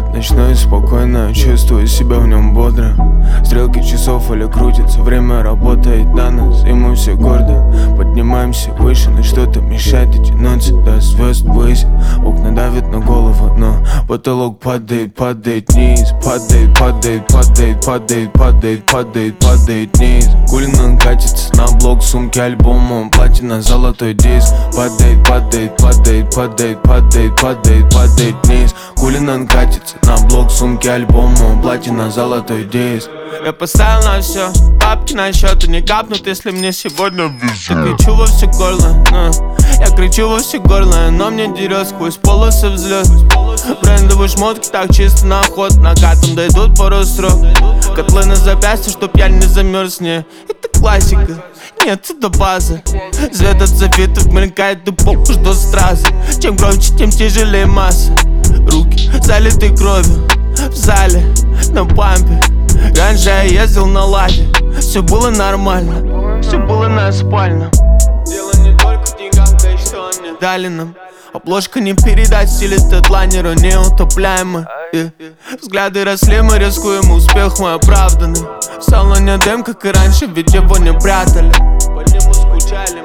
ночной спокойно, чувствую себя в нем бодро. Стрелки часов или крутятся, время работает на нас, и мы все гордо поднимаемся выше, но что-то мешает дотянуться до звезд ввысь. Окна давят на голову, но потолок падает, падает вниз. Падает, падает, падает, падает, падает, падает, падает вниз. Кулин катится на блок, сумки альбомом, платина, золотой диск. Падает, падает, падает, падает, падает, падает, падает вниз. Кулин катится на блок, сумки альбомом, платина, золотой диск. Я поставил на все, бабки на счет, и не капнут, если мне сегодня я кричу во все горло, я кричу во все горло, но мне дерет сквозь полосы взлет. Брендовые шмотки так чисто на ход, накатом дойдут пару срок. Котлы на запястье, чтоб я не замерз, не, это классика. Нет, это база. Свет от софитов мелькает, и пол ждет стразы. Чем громче, тем тяжелее масса. Руки залиты кровью в зале, на пампе. Раньше я ездил на ладе, все было нормально, все было на спальном. Дело не только в деньгах, да и что они дали нам. Обложка не передать в стиле тедлайнера, неутопляемый. Взгляды росли, мы рискуем, успех мой оправданный. В салоне дым, как и раньше, ведь его не прятали. По нему скучали.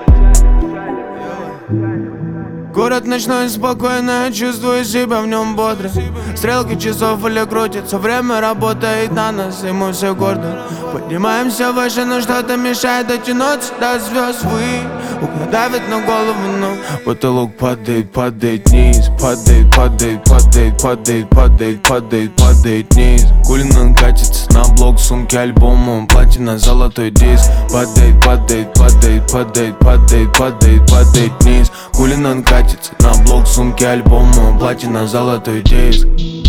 Город ночной спокойно, чувствую себя в нем бодро. Стрелки часов или крутятся, время работает на нас, и мы все гордо поднимаемся выше, но что-то мешает дотянуться до звезд. Окна давят на голову, но потолок падает, падает вниз. Падает, падает, падает, падает, падает, падает, падает вниз. Кулин катится на блок, сумки альбомом, платина, золотой диск. Падает, падает, падает, падает, падает, падает, падает вниз. Кулин катится на блок, сумки альбомом, платина, золотой диск.